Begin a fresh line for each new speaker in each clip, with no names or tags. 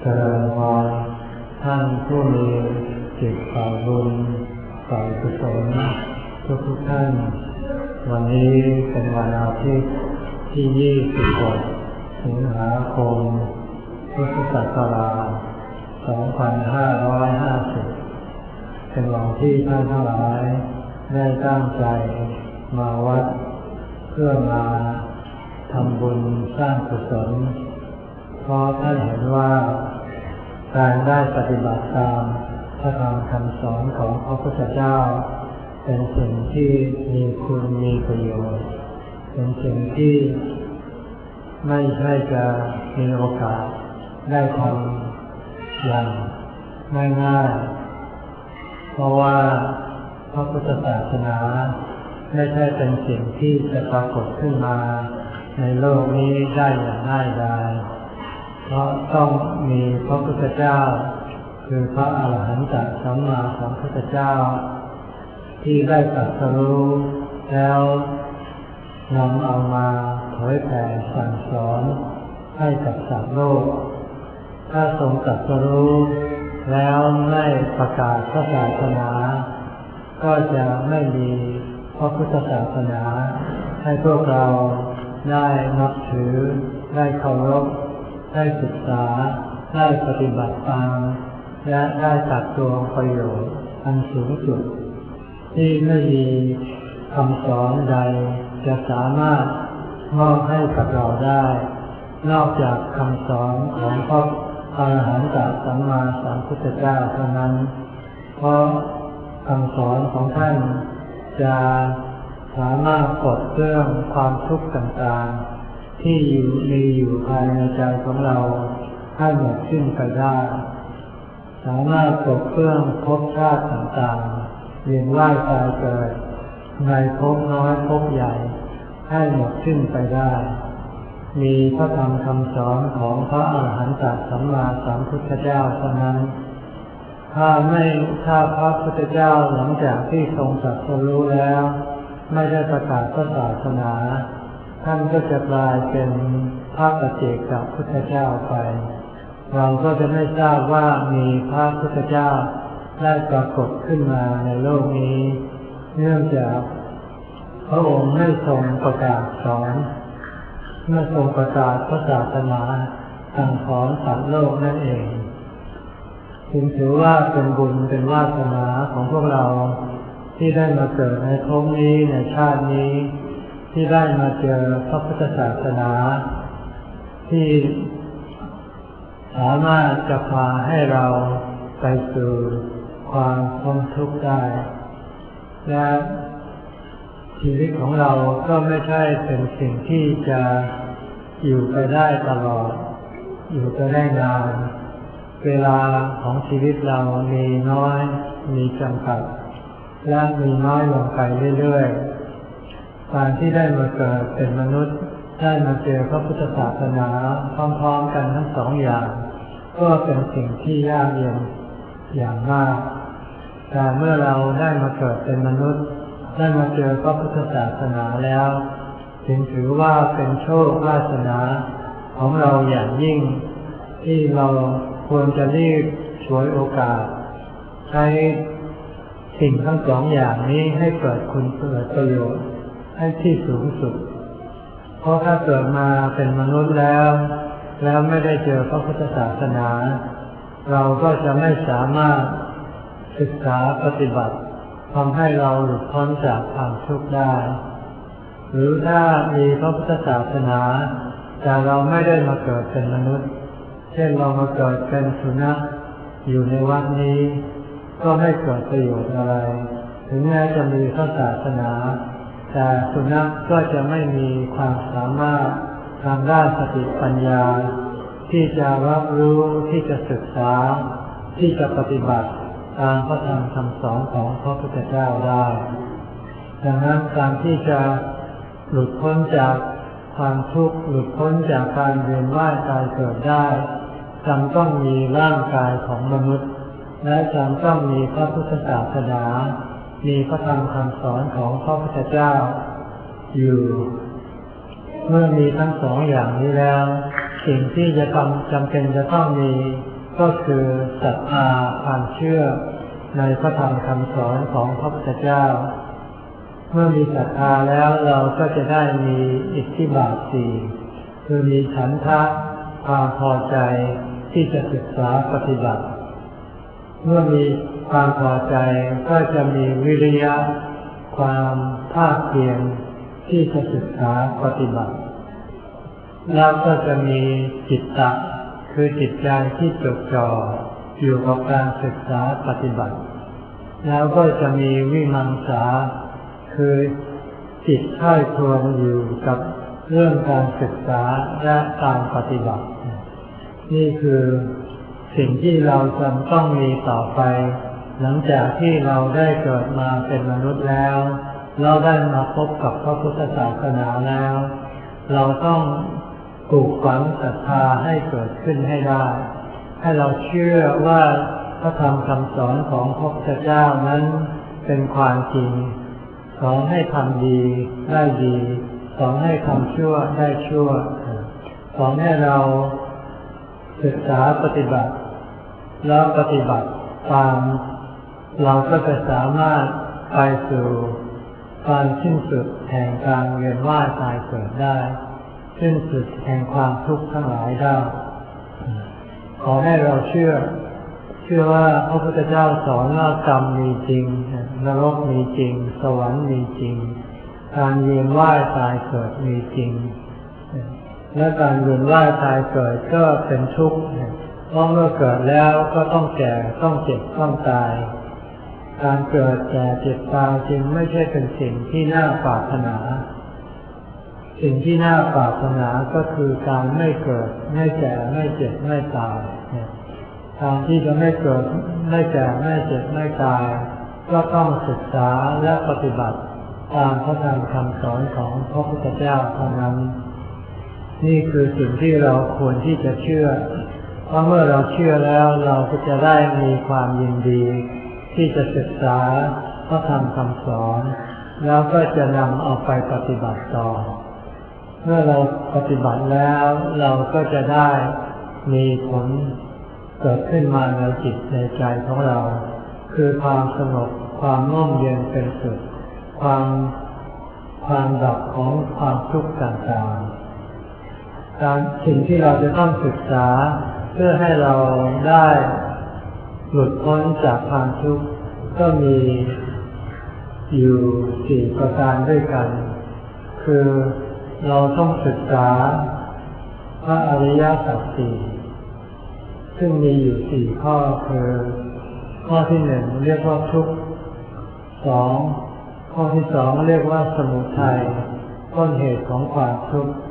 เจริญพรท่านผู้มีจิตฝ่ายบุญฝ่ายกุศลทุกท่านวันนี้เป็นวันอาทิตย์ที่26 สิงหาคม พุทธศักราช 2550 เป็นวันที่ท่านทั้งหลายได้ตั้งใจมาวัดเพื่อมาทำบุญสร้างกุศลเพราะท่านเห็นว่าการได้ปฏิบัติตามพระธรรมคำสอนของพระพุทธเจ้าเป็นสิ่งที่มีคุณมีประโยชน์เป็นสิ่งที่ไม่ใช่จะมีโอกาสได้ทำอย่างง่ายๆเพราะว่าพระพุทธศาสนาไม่ใช่เป็นสิ่งที่จะปรากฏขึ้นมาในโลกนี้ได้อย่างง่ายดายเพราะต้องมีพระพุทธเจ้าคือพระอรหันตสัมมาสัมพุทธเจ้าที่ได้ตรัสรู้แล้วนำเอามาเผยแผ่สั่งสอนให้กับสัตว์โลกถ้าทรงตรัสรู้แล้วไม่ประกาศพระศาสนาก็จะไม่มีพระพุทธศาสนาให้พวกเราได้นับถือได้เคารพได้ศึกษาได้ปฏิบัติตามและได้ตักตวงประโยชน์อันสูงสุดที่ไม่มีคำสอนใดจะสามารถมอบให้กับเราได้นอกจากคำสอนของพระอรหันตสัมมาสัมพุทธเจ้าเท่านั้นเพราะคำสอนของท่านจะสามารถปลดเปลื้องความทุกข์ต่างๆที่มีอยู่ภายในใจของเราให้หมดสิ้นไปได้สามารถปลดเปลื้องภพชาติต่างๆเวียนว่ายตายเกิดในภพน้อยภพใหญ่ให้หมดสิ้นไปได้มีพระธรรมคำสอนของพระอรหันตสัมมาสัมพุทธเจ้าเท่านั้นถ้าพระพุทธเจ้าหลังจากที่ทรงตรัสรู้แล้วไม่ได้ประกาศพระศาสนาท่านก็จะกลายเป็นพระปัจเจกพุทธเจ้าไปเราก็จะไม่ทราบว่ามีพระพุทธเจ้าได้ปรากฏขึ้นมาในโลกนี้เนื่องจากพระองค์ไม่ทรงประกาศสอนไม่ทรงประกาศพระศาสนาสั่งสอนสัตว์โลกนั่นเองจึงถือว่าเป็นบุญเป็นวาสนาของพวกเราที่ได้มาเกิดในภพนี้ในชาตินี้ที่ได้มาเจอพระพุทธศาสนาที่สามารถจะพาให้เราไปสู่ความพ้นทุกข์ได้และชีวิตของเราก็ไม่ใช่เป็นสิ่งที่จะอยู่ไปได้ตลอดอยู่ไปได้นานเวลาของชีวิตเรามีน้อยมีจำกัดและมีน้อยลงไปเรื่อยๆการที่ได้มาเกิดเป็นมนุษย์ได้มาเจอพระพุทธศาสนาพร้อมๆกันทั้งสองอย่างก็เป็นสิ่งที่ยากเย็นอย่างมากแต่เมื่อเราได้มาเกิดเป็นมนุษย์ได้มาเจอพระพุทธศาสนาแล้วจึงถือว่าเป็นโชควาสนาของเราอย่างยิ่งที่เราควรจะรีบฉวยโอกาสใช้สิ่งทั้งสองอย่างนี้ให้เกิดคุณเกิดประโยชน์ให้ที่สูงสุดเพราะถ้าเกิดมาเป็นมนุษย์แล้วไม่ได้เจอพระพุทธศาสนาเราก็จะไม่สามารถศึกษาปฏิบัติทำให้เราหลุดพ้นจากความทุกข์ได้หรือถ้ามีพระพุทธศาสนาแต่เราไม่ได้มาเกิดเป็นมนุษย์เช่นเรามาเกิดเป็นสุนัขอยู่ในวัดนี้ก็ไม่เกิดประโยชน์อะไรถึงแม้จะมีพระศาสนาแต่สุนัขก็จะไม่มีความสามารถทางด้านสติปัญญาที่จะรับรู้ที่จะศึกษาที่จะปฏิบัติตามพระธรรมคำสอนของพระพุทธเจ้าได้ดังนั้นการที่จะหลุดพ้นจากความทุกข์หลุดพ้นจากการเวียนว่ายตายเกิดได้จำต้องมีร่างกายของมนุษย์และจำต้องมีพระพุทธศาสนามีพระธรรมคำสอนของพระพุทธเจ้าอยู่เมื่อมีทั้งสองอย่างนี้แล้วสิ่งที่จะจำเป็นจะต้องมีก็คือศรัทธาความเชื่อในพระธรรมคำสอนของพระพุทธเจ้าเมื่อมีศรัทธาแล้วเราก็จะได้มีอิทธิบาทสี่คือมีฉันทะความพอใจที่จะศึกษาปฏิบัติเมื่อมีความพอใจก็จะมีวิริยะความภาคเพียรที่จะศึกษาปฏิบัติแล้วก็จะมีจิตตะคือจิตใจที่จดจ่ออยู่กับการศึกษาปฏิบัติแล้วก็จะมีวิมังสาคือจิตใคร่ครวญอยู่กับเรื่องการศึกษาและการปฏิบัตินี่คือสิ่งที่เราจำต้องมีต่อไปหลังจากที่เราได้เกิดมาเป็นมนุษย์แล้วเราได้มาพบกับพระพุทธศาสนาแล้วเราต้องปลูกฝังศรัทธาให้เกิดขึ้นให้ได้ให้เราเชื่อว่าพระธรรมคำสอนของพระพุทธเจ้านั้นเป็นความจริงสอนให้ทำดีได้ดีสอนให้ทำชั่วได้ชั่วสอนให้เราศึกษาปฏิบัติแล้วปฏิบัติตามเราก็จะสามารถไปสู่การสิ้นสุดแห่งการเวียนว่ายตายเกิดได้สิ้นสุดแห่งความทุกข์ทั้งหลายได้ขอให้เราเชื่อว่าพระพุทธเจ้าสอนว่ากรรมมีจริงนรกมีจริงสวรรค์มีจริงการเวียนว่ายตายเกิดมีจริงและการเวียนว่ายตายเกิดก็เป็นทุกข์เพราะเมื่อเกิดแล้วก็ต้องแก่ต้องเจ็บต้องตายการเกิดแก่เจ็บตายจึงไม่ใช่เป็นสิ่งที่น่าปรารถนาสิ่งที่น่าปรารถนาก็คือการไม่เกิดไม่แก่ไม่เจ็บไม่ตายทางที่จะไม่เกิดไม่แก่ไม่เจ็บไม่ตายก็ต้องศึกษาและปฏิบัติตามพระธรรมคำสอนของพระพุทธเจ้าเท่านั้นนี่คือสิ่งที่เราควรที่จะเชื่อเพราะเมื่อเราเชื่อแล้วเราก็จะได้มีความยินดีที่จะศึกษาพระธรรมคำสอนแล้วก็จะนำเอาไปปฏิบัติต่อเมื่อเราปฏิบัติแล้วเราก็จะได้มีผลเกิดขึ้นมาในจิตในใจของเราคือความสงบความร่มเย็นเป็นสุขความดับของความทุกข์ต่างๆสิ่งที่เราจะต้องศึกษาเพื่อให้เราได้หลุดพ้นจากความทุกข์ก็มีอยู่4ประการด้วยกันคือเราต้องศึกษาพระอริยสัจสี่ซึ่งมีอยู่4ข้อคือข้อที่1เรียกว่าทุกข์2ข้อที่2เรียกว่าสมุทัยต้นเหตุของความทุกข์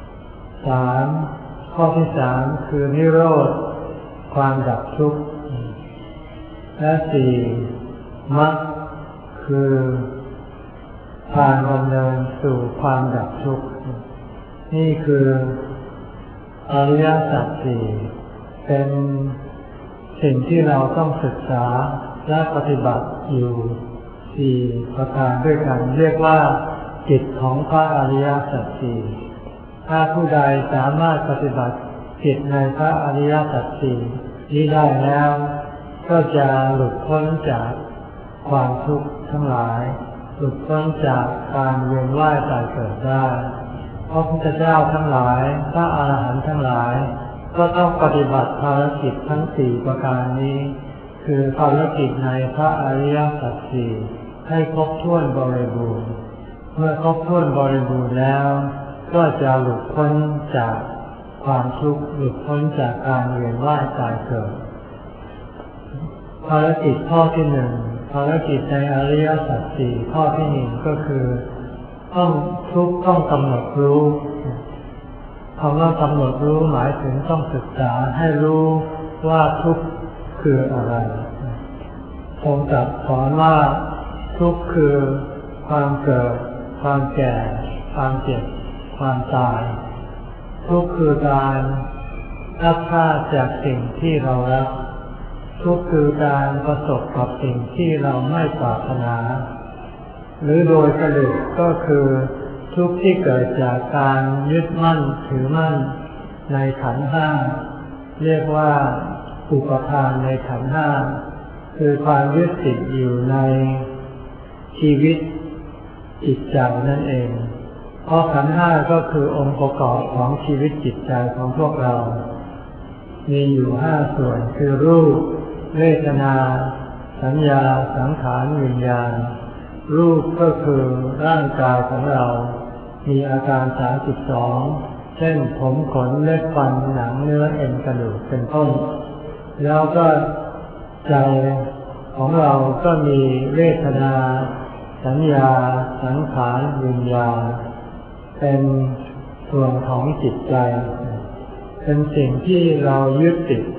3ข้อที่3คือนิโรธความดับทุกข์และ4มรรคคือทางดำเนินสู่ความดับทุกข์นี่คืออริยสัจสี่เป็นสิ่งที่เราต้องศึกษาและปฏิบัติอยู่4ประการด้วยกันเรียกว่ากิจของพระอริยสัจสี่ถ้าผู้ใดสามารถปฏิบัติกิจในพระอริยสัจสี่นี้ได้แล้วก็จะหลุดพ้นจากความทุกข์ทั้งหลายหลุดพ้นจากการเวียนว่ายตายเกิดได้พระพุทธเจ้าทั้งหลายพระอรหันต์ทั้งหลายก็ต้องปฏิบัติภารกิจทั้ง4ประการนี้คือภารกิจในพระอริยสัจสี่ให้ครบถ้วนบริบูรณ์เมื่อครบถ้วนบริบูรณ์แล้วก็จะหลุดพ้นจากความทุกข์หลุดพ้นจากการเวียนว่ายตายเกิดภารกิจข้อที่1ภารกิจในอริยสัจสี่ข้อที่1ก็คือต้องกำหนดรู้คำว่ากำหนดรู้หมายถึงต้องศึกษาให้รู้ว่าทุกข์คืออะไรทรงตรัสสอนว่าทุกข์คือความเกิดความแก่ความเจ็บความตายทุกข์คือการรับพลาดจากสิ่งที่เรารักทุกข์คือการประสบกับสิ่งที่เราไม่ปรารถนาหรือโดยสรุปก็คือทุกข์ที่เกิดจากการยึดมั่นถือมั่นในขันธ์ห้าเรียกว่าอุปทานในขันธ์ห้าคือความยึดติดอยู่ในชีวิตจิตใจนั่นเองเพราะขันธ์ห้าก็คือองค์ประกอบของชีวิตจิตใจของพวกเรามีอยู่ห้าส่วนคือรูปเวทนาสัญญาสังขารวิญญาณรูปก็คือร่างกายของเรามีอาการ32เช่นผมขนเล็บฟันหนังเนื้อเอ็นกระดูกเป็นต้นแล้วก็ใจของเราก็มีเวทนาสัญญาสังขารวิญญาณเป็นส่วนของจิตใจเป็นสิ่งที่เรายึดติด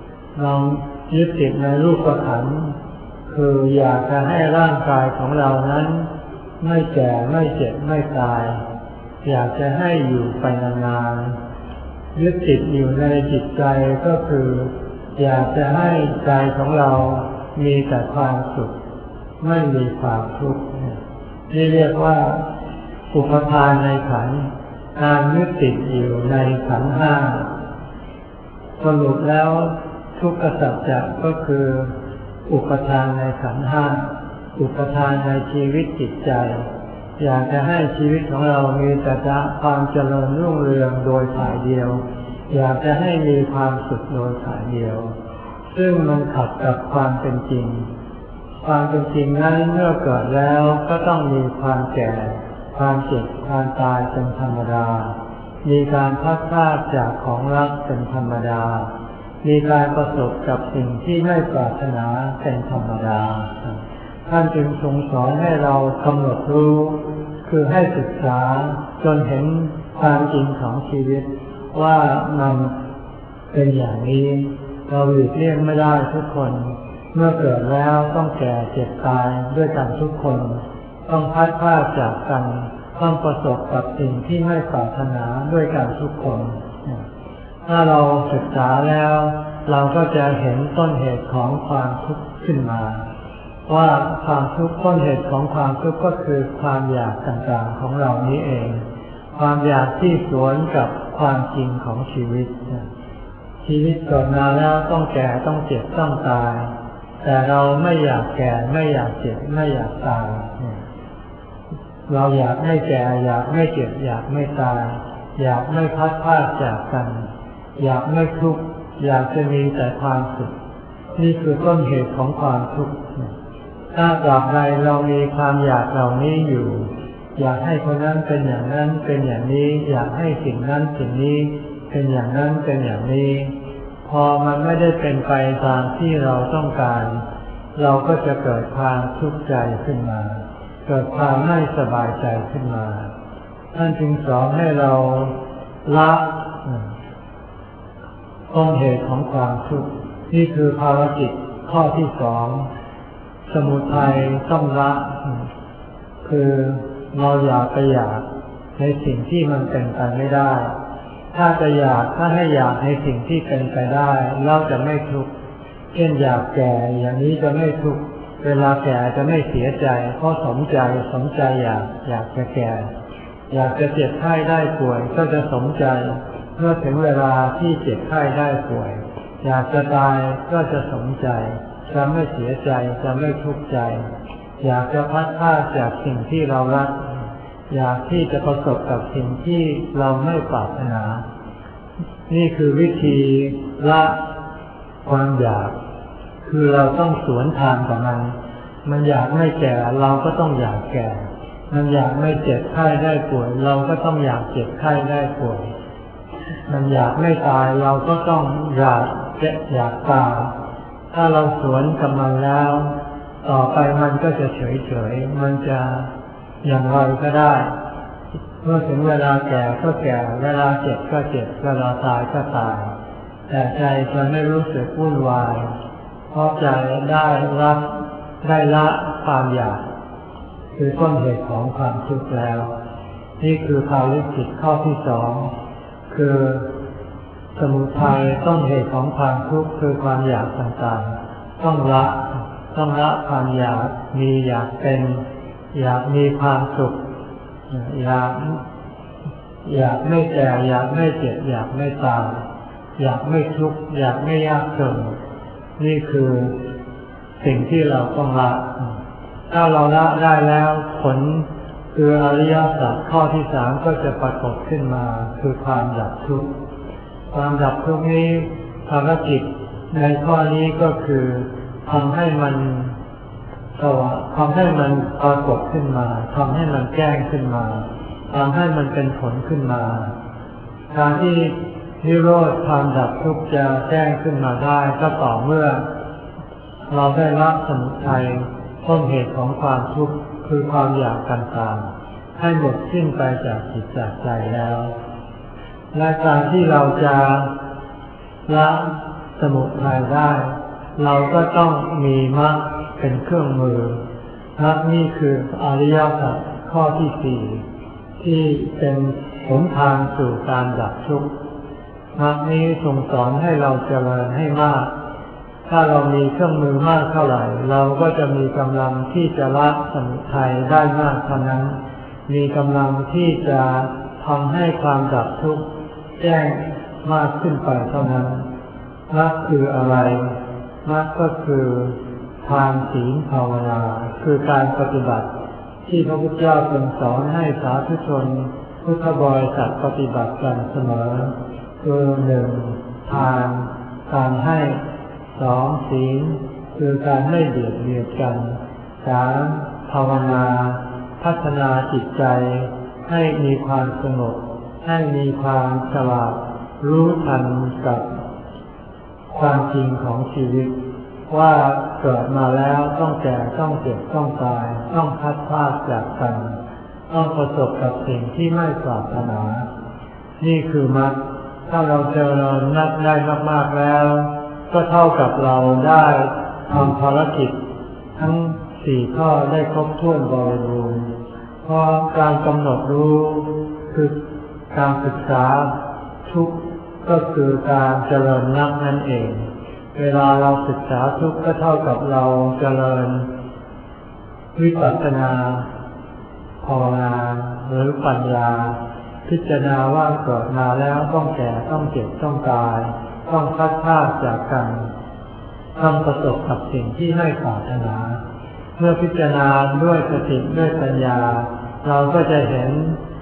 ในรูปขันธ์คืออยากจะให้ร่างกายของเรานั้นไม่แก่ไม่เจ็บไม่ตายอยากจะให้อยู่ไปนานๆยึดติดอยู่ในจิตใจก็คืออยากจะให้ใจของเรามีแต่ความสุขไม่มีความทุกข์นี่เรียกว่าอุปทานในขันธ์การยึดติดอยู่ในขันธ์ห้าสรุปแล้วทุกขสัจจะก็คืออุปทานในขันธ์ห้าอุปทานในชีวิตจิตใจอยากจะให้ชีวิตของเรามีแต่ความเจริญรุ่งเรืองโดยฝ่ายเดียวอยากจะให้มีความสุขโดยฝ่ายเดียวซึ่งมันขัดกับความเป็นจริงความเป็นจริงนั้นเมื่อเกิดแล้วก็ต้องมีความแก่ความเจ็บความตายเป็นธรรมดามีการพลัดพรากจากของรักเป็นธรรมดามีการประสบกับสิ่งที่ไม่ปรารถนาเป็นธรรมดาท่านจึงทรงสอนให้เรากำหนดรู้คือให้ศึกษาจนเห็นความจริงของชีวิตว่ามันเป็นอย่างนี้เราหลีกเลี่ยงไม่ได้ทุกคนเมื่อเกิดแล้วต้องแก่เจ็บตายด้วยกันทุกคนต้องพลัดพรากจากกันต้องประสบกับสิ่งที่ไม่ปรารถนาด้วยกันทุกคนถ้าเราศึกษาแล้วเราก็จะเห็นต้นเหตุของความทุกข์ขึ้นมาว่าความทุกข์ต้นเหตุของความทุกข์ก็คือความอยากต่างๆของเรานี้เองความอยากที่สวนกับความจริงของชีวิตชีวิตเกิดมาแล้วต้องแก่ต้องเจ็บต้องตายแต่เราไม่อยากแก่ไม่อยากเจ็บไม่อยากตายเราอยากไม่แก่อยากไม่เจ็บอยากไม่ตายอยากไม่พลัดพรากจากกันอยากไม่ทุกข์อยากจะมีแต่ความสุขนี่คือต้นเหตุของความทุกข์ถ้าตราบใดเรามีความอยากเหล่านี้อยู่อยากให้คนนั้นเป็นอย่างนั้นเป็นอย่างนี้อยากให้สิ่งนั้นสิ่งนี้เป็นอย่างนั้นเป็นอย่างนี้พอมันไม่ได้เป็นไปตามที่เราต้องการเราก็จะเกิดความทุกข์ใจขึ้นมาเกิดความไม่สบายใจขึ้นมาท่านจึงสอนให้เราละต้นเหตุของความทุกข์นี่คือภารกิจข้อที่สองสมุทัยต้องละคือเราอย่าไปอยากในสิ่งที่มันเป็นไปไม่ได้ถ้าจะอยากถ้าให้อยากในสิ่งที่เป็นไปได้เราจะไม่ทุกข์เช่นอยากแก่อย่างนี้จะไม่ทุกข์เวลาแก่จะไม่เสียใจเพราะสมใจอยากจะแก่อยากจะเจ็บไข้ได้ป่วยก็จะสมใจเมื่อถึงเวลาที่เจ็บไข้ได้ป่วยอยากจะตายก็จะสมใจจะไม่เสียใจจะไม่ทุกข์ใจอยากจะพลัดพรากจากสิ่งที่เรารักอยากที่จะประสบกับสิ่งที่เราไม่ปรารถนานี่คือวิธีละความอยากคือเราต้องสวนทางกับมันอยากไม่แก่เราก็ต้องอยากแก่มันอยากไม่เจ็บไข้ได้ป่วยเราก็ต้องอยากเจ็บไข้ได้ป่วยมันอยากไม่ตายเราก็ต้องอยากตายถ้าเราสวนกับมันแล้วต่อไปมันก็จะเฉยมันจะอย่างไรก็ได้เมื่อถึงเวลาแก่ก็แก่เวลาเจ็บก็เจ็บเวลาตายก็ตายแต่ใจจะไม่รู้สึกวุ่นวายเพราะใจได้ละความอยากคือต้นเหตุของความทุกข์แล้วนี่คือภารกิจข้อที่สองคือสมุทัยต้นเหตุของความทุกข์คือความอยากต่างๆต้องละความอยากอยากเป็นอยากมีความสุขอยากอยากไม่แก่อยากไม่เจ็บอยากไม่ตายอยากไม่ทุกข์อยากไม่ยากจนนี่คือสิ่งที่เราต้องละถ้าเราละได้แล้วผลคืออริยสัจข้อที่สามก็จะปรากฏขึ้นมาคือความดับทุกข์ความดับทุกข์นี้ภารกิจในข้อนี้ก็คือทำให้มันทำให้มันปรากฏขึ้นมาทำให้มันแจ้งขึ้นมาทำให้มันเป็นผลขึ้นมาการที่นิโรธความดับทุกข์จะแจ้งขึ้นมาได้ก็ต่อเมื่อเราได้ละสมุทัยต้นเหตุของความทุกข์คือความอยากต่างๆให้หมดสิ้นไปจากจิตจากใจแล้วและการที่เราจะละสมุทัยได้เราก็ต้องมีมรรคเป็นเครื่องมือมรรคนี่คืออริยสัจข้อที่สี่ที่เป็นหนทางสู่การดับทุกข์มรรคนี้ส่งสอนให้เราเจริญให้มากถ้าเรามีเครื่องมือมากเท่าไหร่เราก็จะมีกำลังที่จะละสมุทัยได้มากเท่านั้นมีกำลังที่จะทำให้ความดับทุกข์แจ้งมากขึ้นไปเท่านั้นมรรคคืออะไรมรรคก็คือทานศีลภาวนาคือการปฏิบัติที่พระพุทธเจ้าทรงสอนให้สาธุชนพุทธบริษัทปฏิบัติกันเสมอคือหนึ่งทานการให้สองศีลคือการไม่เบียดเบียนกันสามภาวนาพัฒนาจิตใจให้มีความสงบให้มีความฉลาดรู้ทันกับความจริงของชีวิตว่าเกิดมาแล้วต้องแก่ต้องเจ็บต้องตายต้องพัดพรากจากกันต้องประสบกับสิ่งที่ไม่ปรารถนานี่คือมรรคถ้าเราเจริญมรรคได้มากๆแล้วก็เท่ากับเราได้ทำภารกิจทั้งสี่ข้อได้ครบถ้วนบริบูรณ์เพราะการกำหนดรู้คือการศึกษาทุกข์ก็คือการเจริญมรรคนั่นเองเวลาเราศึกษาทุกข์ก็เท่ากับเราเจริญวิปัสสนาภาวนาหรือปัญญาพิจารณาว่าเกิดมาแล้วต้องแก่ต้องเจ็บต้องตายต้องพัดพรากจากกันต้องประสบกับสิ่งที่ไม่ปรารถนาเมื่อพิจารณาด้วยสติด้วยปัญญาเราก็จะเห็น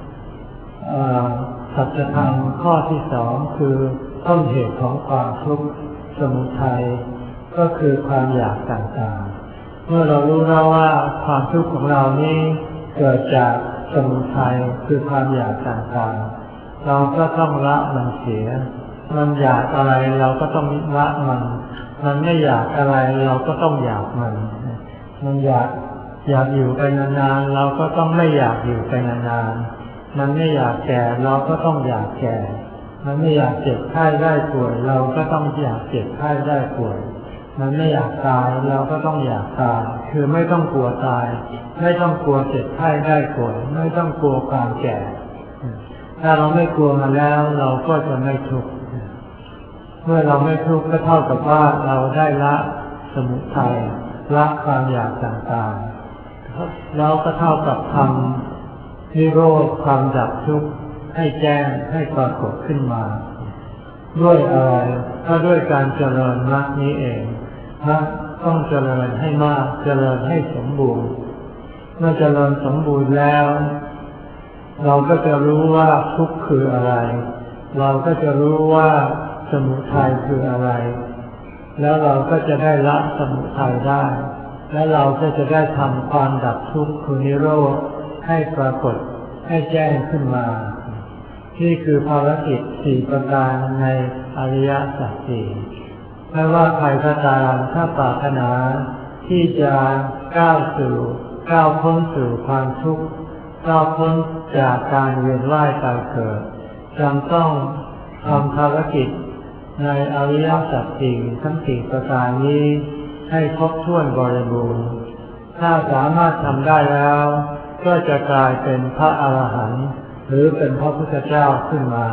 สัจธรรมข้อที่สองคือต้นเหตุของความทุกข์สมุทัยก็คือความอยากต่างๆเมื่อเรารู้แล้วว่าความทุกข์ของเรานี้เกิดจากสมุทัยคือความอยากต่างๆเราก็ต้องละมันเสียมันอยากอะไรเราก็ต้องละมันไม่อยากอะไรเราก็ต้องอยากมันอยากอยู่ไปนานๆเราก็ต้องไม่อยากอยู่ไปนานๆมันไม่อยากแก่เราก็ต้องอยากแก่มันไม่อยากเจ็บไข้ได้ป่วยเราก็ต้องอยากเจ็บไข้ได้ป่วยมันไม่อยากตายเราก็ต้องอยากตายคือไม่ต้องกลัวตายไม่ต้องกลัวเจ็บไข้ได้ป่วยไม่ต้องกลัวความแก่ถ้าเราไม่กลัวมันแล้วเราก็จะไม่ทุกข์เมื่อเราไม่ทุกข์ก็เท่ากับว่าเราได้ละสมุทัยละความอยากต่างๆเราก็เท่ากับทำนิโรธความดับทุกข์ให้แจ้งให้ปรากฏขึ้นมาด้วยอะไรก็ด้วยการเจริญมรรคนี้เองมรรคต้องเจริญให้มากเจริญให้สมบูรณ์เมื่อเจริญสมบูรณ์แล้วเราก็จะรู้ว่าทุกข์คืออะไรเราก็จะรู้ว่าสมุทัยคืออะไรแล้วเราก็จะได้ละสมุทัยได้และเราก็จะได้ทำความดับทุกข์คือนิโรธให้ปรากฏให้แจ้งขึ้นมานี่คือภารกิจสี่ประการในอริยสัจสี่ไม่ว่าใครก็ตามถ้าปรารถนาที่จะก้าวพ้นสู่ความทุกข์ก้าวพ้นจากการเวียนว่ายตายเกิดจำต้องทำภารกิจในอริยสัจสี่ทั้งสี่ประการนี้ให้ครบถ้วนบริบูรณ์ถ้าสามารถทำได้แล้วก็จะกลายเป็นพระอรหันต์หรือเป็นพระพุทธเจ้าขึ้นมา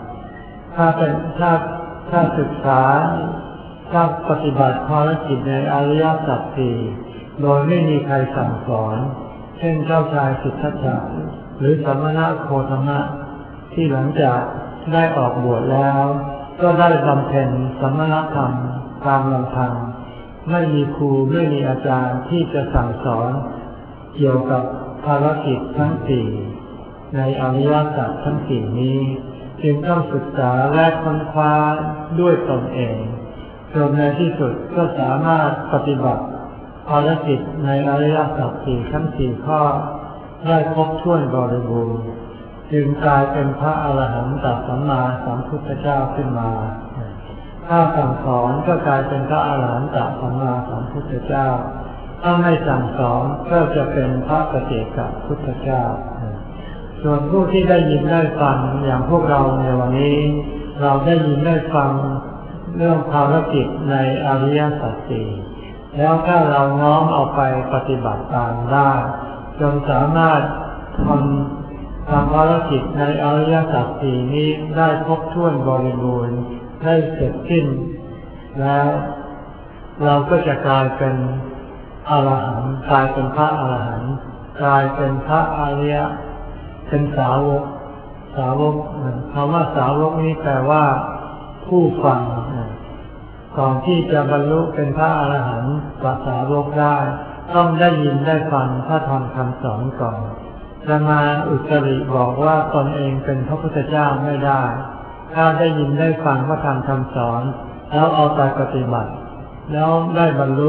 ถ้าศึกษาถ้าปฏิบัติภารกิจในอริยสัจสี่โดยไม่มีใครสั่งสอนเช่นเจ้าชายสิทธัตถะหรือสมณะโคตมะทที่หลังจากได้ออกบวชแล้วก็ได้บำเพ็ญสมณธรรมตามลำพังไม่มีครูไม่มีอาจารย์ที่จะสั่งสอนเกี่ยวกับภารกิจทั้งสี่ในอริยสัจทั้งสี่นี้จึงต้องศึกษาและค้นคว้าด้วยตนเองจนในที่สุดก็สามารถปฏิบัติภารกิจในอริยสัจสี่ทั้งสี่ข้อได้ครบถ้วนบริบูรณ์จึงกลายเป็นพระอรหันตสัมมาสัมพุทธเจ้าขึ้นมาถ้าสั่งสอนก็กลายเป็นพระอรหันตสัมมาสัมพุทธเจ้าถ้าไม่สั่งสอนก็จะเป็นพระปัจเจกพุทธเจ้าส่วนผู้ที่ได้ยินได้ฟังอย่างพวกเราในวันนี้เราได้ยินได้ฟังเรื่องภารกิจในอริยสัจสี่แล้วถ้าเราน้อมเอาไปปฏิบัติตามได้จนสามารถทำภารกิจในอริยสัจสี่นี้ได้ครบถ้วนบริบูรณ์ได้เสร็จสิ้นแล้วเราก็จะกลายเป็นอรหันต์กลายเป็นพระอรหันต์กลายเป็นพระอริยเป็นสาวกคำว่าสาวกนี้แปลว่าผู้ฟังก่อนที่จะบรรลุเป็นพระอรหันต์สาวกได้ต้องได้ยินได้ฟังพระธรรมคำสอนก่อนจะมาอุตริบอกว่าตนเองเป็นพระพุทธเจ้าไม่ได้ถ้าได้ยินได้ฟังพระธรรมคำสอนแล้วเอาไปปฏิบัติแล้วได้บรรลุ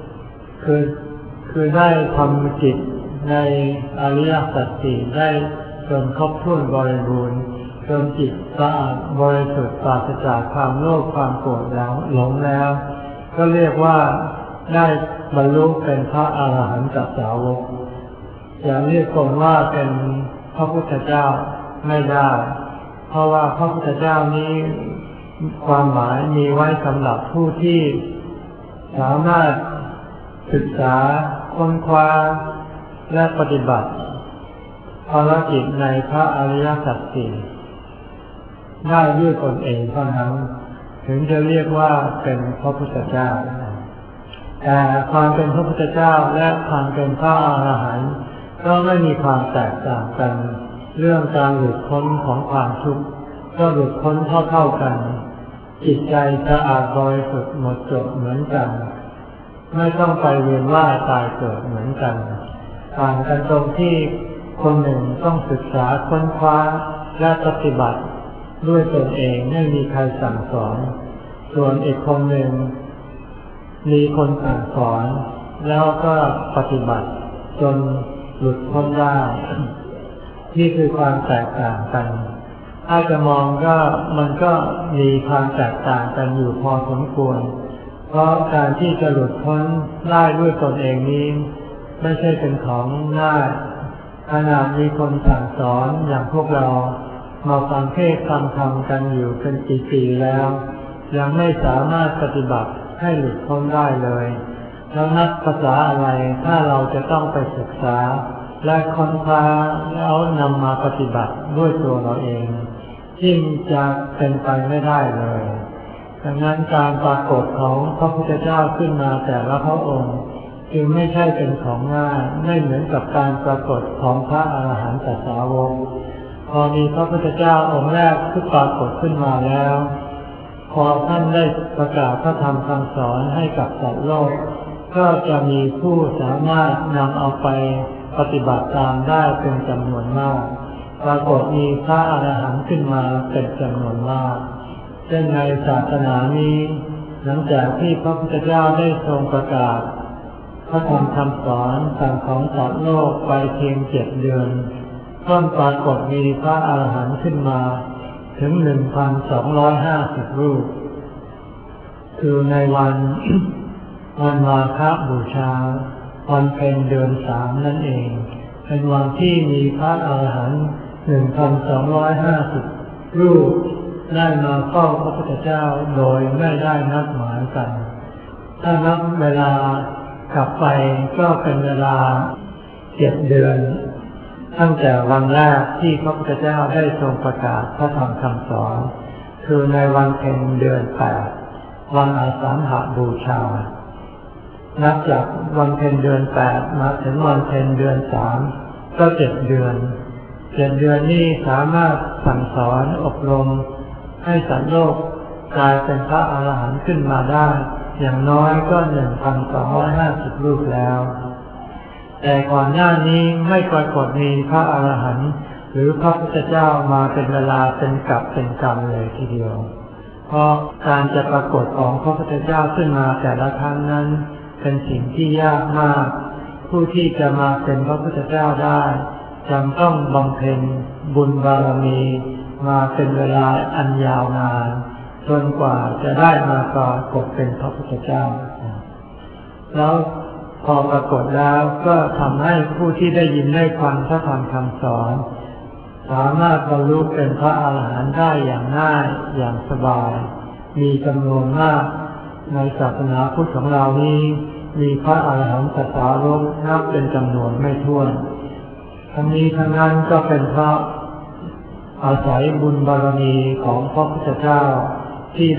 คือได้ทำจิตในอริยสัจสี่ได้จนครบถ้วนบริบูรณ์จนจิตสะอาดบริสุทธิ์ปราศจากความโลภความโกรธแล้วหลงแล้วก็เรียกว่าได้บรรลุเป็นพระอรหันตสาวกจะเรียกคนว่าเป็นพระพุทธเจ้าไม่ได้เพราะว่าพระพุทธเจ้านี้ความหมายมีไว้สำหรับผู้ที่สามารถศึกษาค้นคว้าและปฏิบัติภารกิจในพระอริยสัจสี่ได้ด้วยตนเองเท่านั้นถึงจะเรียกว่าเป็นพระพุทธเจ้าแต่ความเป็นพระพุทธเจ้าและความเป็นพระอรหันต์ก็ไม่มีความแตกต่างกันเรื่องการหลุดพ้นของความทุกข์ก็หลุดพ้นเท่ากันจิตใจสะอาดบริสุทธิ์หมดจดเหมือนกันไม่ต้องไปเวียนว่ายตายเกิดเหมือนกันต่างกันตรงที่คนหนึ่งต้องศึกษาค้นคว้าและปฏิบัติด้วยตนเองไม่มีใครสั่งสอนส่วนอีกคนหนึ่งมีคนสั่งสอนแล้วก็ปฏิบัติจนหลุดพ้นได้นี่คือความแตกต่างกันถ้าจะมองก็มันก็มีความแตกต่างกันอยู่พอสมควรเพราะการที่จะหลุดพ้นได้ด้วยตนเองนี้ไม่ใช่เป็นของง่ายขนาดมีคนสั่งสอนอย่างพวกเรามาฟังเทศน์ฟังธรรมกันอยู่เป็นปีๆแล้วยังไม่สามารถปฏิบัติให้หลุดพ้นได้เลยแล้วนับภาษาอะไรถ้าเราจะต้องไปศึกษาและค้นคว้าแล้วนำมาปฏิบัติด้วยตัวเราเองยิ่งจะเป็นไปไม่ได้เลยดังนั้นการปรากฏของพระพุทธเจ้าขึ้นมาแต่ละพระองค์จึงไม่ใช่เป็นของง่ายไม่เหมือนกับการปรากฏของพระอรหันตสาวกพอมีพระพุทธเจ้าองค์แรกที่ปรากฏขึ้นมาแล้วพอท่านได้ประกาศพระธรรมคำสอนให้กับสัตว์โลกก็จะมีผู้สามารถนำเอาไปปฏิบัติตามได้เป็นจำนวนมากปรากฏมีพระอรหันต์ขึ้นมาเป็นจำนวนมากเช่นในศาสนานี้หลังจากที่พระพุทธเจ้าได้ทรงประกาศพระธรรมคำสอนสั่งของสัตว์โลกไปเพียง7 เดือนก็ปรากฏมีพระอรหันต์ขึ้นมาถึง 1,250 รูปคือในวันมาฆบูชาวันเพ็ญเดือน 3นั่นเองเป็นวันที่มีพระอรหันต์ 1,250 รูปได้มาเฝ้าพระพุทธเจ้าโดยไม่ได้นัดหมายกันถ้านับเวลากลับไปก็เป็นเวลา7 เดือนตั้งแต่วันแรกที่พระพุทธเจ้าได้ทรงประกาศพระธรรมคำสอนคือในวันเพ็ญเดือน 8วันอาสาฬหบูชานับจากวันเพ็ญเดือน 8มาถึงวันเพ็ญเดือน 3ก็7 เดือน 7 เดือนนี้สามารถสั่งสอนอบรมให้สัตว์โลกกลายเป็นพระอรหันต์ขึ้นมาได้อย่างน้อยก็ 1,250 รูปแล้วแต่ก่อนหน้านี้ไม่ปรากฏมีพระอรหันต์หรือพระพุทธเจ้ามาเป็นเวลาเป็นกับเป็นกำเลยทีเดียวเพราะการจะปรากฏของพระพุทธเจ้าขึ้นมาแต่ละครั้งนั้นเป็นสิ่งที่ยากมากผู้ที่จะมาเป็นพระพุทธเจ้าได้จำต้องบำเพ็ญบุญบารมีมาเป็นเวลาอันยาวนานจนกว่าจะได้มาปรากฏเป็นพระพุทธเจ้าแล้วพอปรากฏแล้วก็ทำให้ผู้ที่ได้ยินได้ฟังพระธรรมคำสอนสามารถบรรลุเป็นพระอรหันต์ได้อย่างง่ายอย่างสบายมีจำนวนมากในศาสนาพุทธของเรานี้มีพระอรหันตสาวกนับเป็นจำนวนไม่ถ้วนทั้งนี้ทั้งนั้นก็เป็นเพราะอาศัยบุญบารมีของพระพุทธเจ้าที่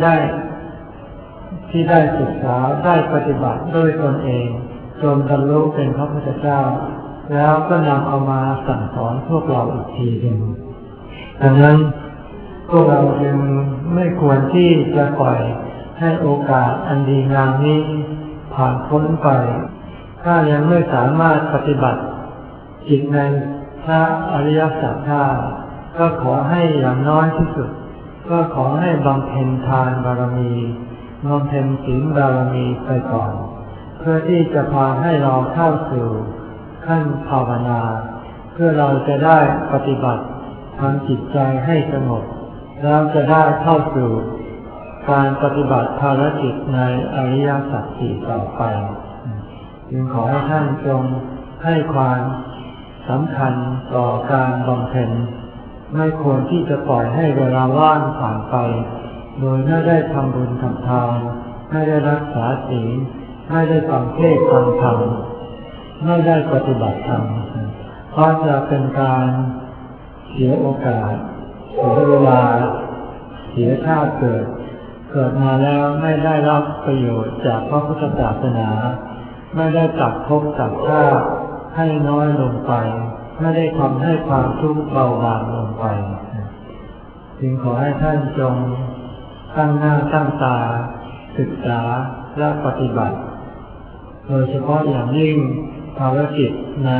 ได้ศึกษาได้ปฏิบัติด้วยตนเองจนบรรลุเป็นพระพุทธเจ้าแล้วก็นำเอามาสั่งสอนพวกเราอีกทีหนึ่งดังนั้นพวกเราจึงไม่ควรที่จะปล่อยให้โอกาสอันดีงามนี้ผ่านพ้นไปถ้ายังไม่สามารถปฏิบัติจิตในพระอริยสัจได้ก็ขอให้อย่างน้อยที่สุดก็ขอให้บำเพ็ญทานบารมีบำเพ็ญศีลบารมีไปก่อนเพื่อที่จะพาให้เราเข้าสู่ขั้นภาวนาเพื่อเราจะได้ปฏิบัติทำจิตใจให้สงบแล้วจะได้เข้าสู่การปฏิบัติภารกิจในอริยสัจสี่ต่อไปจึงขอให้ท่านจงให้ความสำคัญต่อการบำเพ็ญไม่ควรที่จะปล่อยให้เวลาว่างผ่านไปโดยไม่ได้ทำบุญทำทานไม่ได้รักษาศีลไม่ได้ฟังเทศน์ฟังธรรมไม่ได้ปฏิบัติธรรมเพราะจะเป็นการเสียโอกาสเสียเวลาเสียชาติเกิดมาแล้วไม่ได้รับประโยชน์จากพระพุทธศาสนาไม่ได้ตัดภพตัดชาติให้น้อยลงไปไม่ได้ทำให้ความทุกข์เบาบางลงไปจึงขอให้ท่านจงตั้งหน้าตั้งตาศึกษาและปฏิบัติโดยเฉพาะอย่างยิ่งภารกิจใน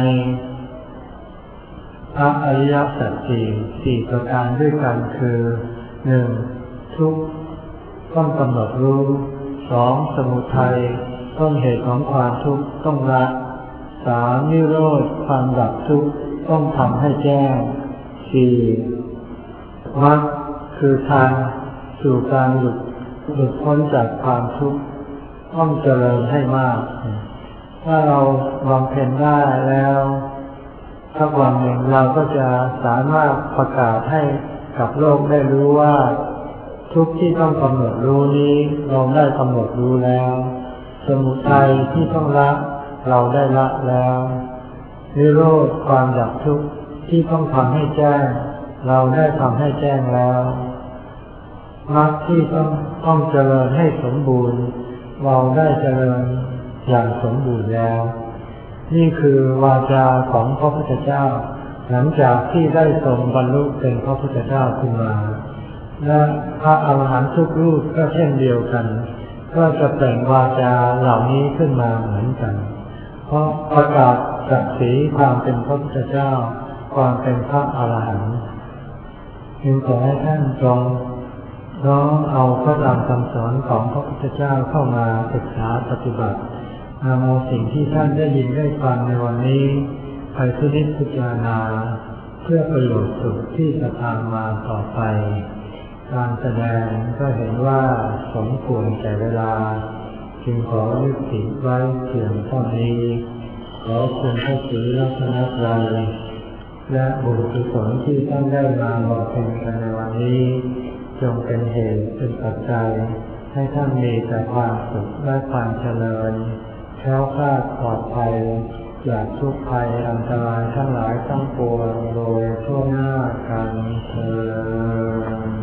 พระอริยสัจสี่ประการด้วยกันคือ 1. ทุกข์ต้องกำหนดรู้ 2. สมุทัยต้นเหตุของความทุกข์ต้องละ 3. นิโรธความดับทุกข์ต้องทำให้แจ้ง 4. มรรคคือทางสู่การหลุดพ้นจากความทุกข์ต้องเจริญให้มากถ้าเราบำเพ็ญได้แล้วสักวันหนึ่งเราก็จะสามารถประกาศให้กับโลกได้รู้ว่าทุกข์ที่ต้องกำหนดรู้นี้เราได้กำหนดรู้แล้วสมุทัยที่ต้องละเราได้ละแล้วนิโรธความดับทุกข์ที่ต้องทำให้แจ้งเราได้ทำให้แจ้งแล้วมรรคที่ต้องเจริญให้สมบูรณ์เราได้เจริญอย่างสมบูรณ์แล้วนี่คือวาจาของพระพุทธเจ้าหลังจากที่ได้ทรงบรรลุเป็นพระพุทธเจ้าขึ้นมาและพระอรหันต์ทุกรูปก็เช่นเดียวกันก็จะเปล่งวาจาเหล่านี้ขึ้นมาเหมือนกันเพราะประกาศศักดิ์ศรีความเป็นพระพุทธเจ้าความเป็นพระอรหันต์จึงขอให้ท่านจงน้อมเอาพระธรรมคำสอนของพระพุทธเจ้าเข้ามาศึกษาปฏิบัตินำเอาสิ่งที่ท่านได้ยินได้ฟังในวันนี้ไปพินิจพิจารณาเพื่อประโยชน์สุขที่จะตามมาต่อไปการแสดงก็เห็นว่าสมควรแก่เวลาจึงขอยุติไว้เพียงเท่านี้ขอคุณพระศรีรัตนตรัยและบุญกุศลที่ท่านได้มาบำเพ็ญกันในวันนี้จงเป็นเหตุเป็นปัจจัยให้ท่านมีแต่ความสุขและความเจริญแคล้วคลาดปลอดภัยจากทุกภัยอันตรายทั้งหลายทั้งปวงโดยทั่วหน้ากันเทอญ